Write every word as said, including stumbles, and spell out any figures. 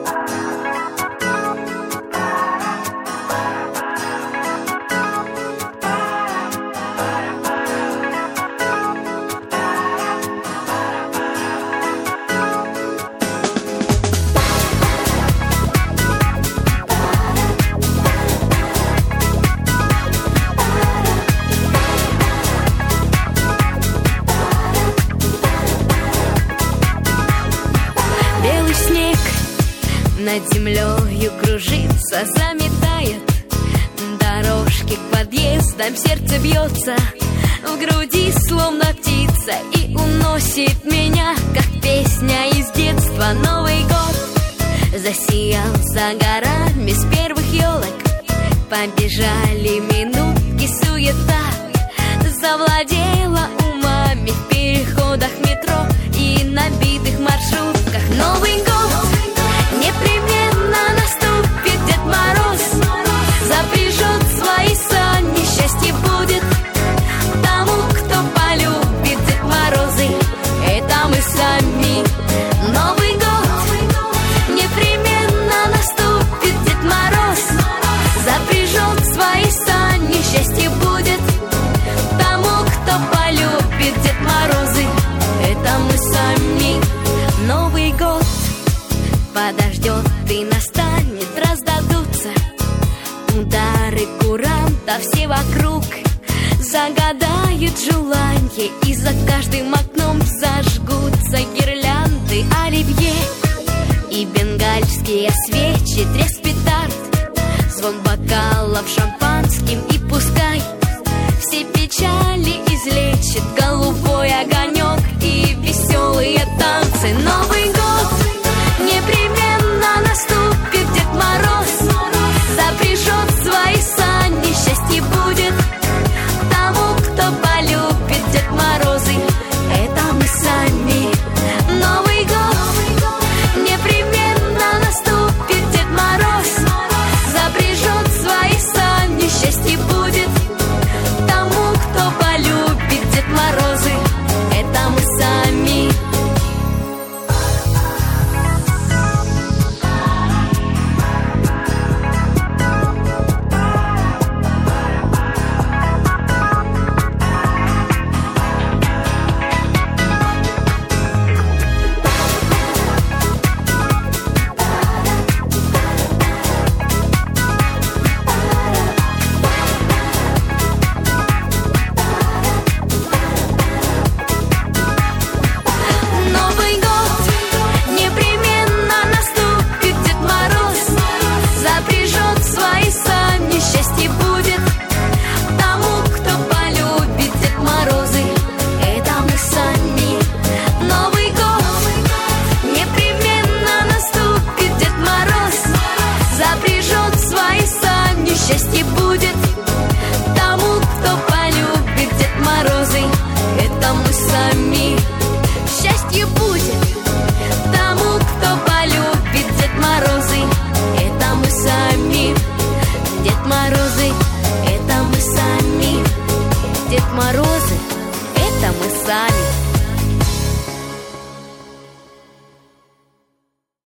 Над землею кружится, заметает дорожки к подъездам, сердце бьется в груди, словно птица, и уносит меня, как песня из детства. Новый год засиял за горами, с первых елок побежали минутки, суета завладела умами в переходах метро и набитых маршрутках. Новый год непременно наступит, Дед Мороз запряжет свои сани, счастье будет тому, кто полюбит. Дед Морозы — это мы сами. Новый год непременно наступит, Дед Мороз запряжет свои сани, счастье будет тому, кто полюбит. Дед Морозы — это мы сами. Новый год подождет и настанет, раздадутся удары куранта, все вокруг загадают желание, и за каждым окном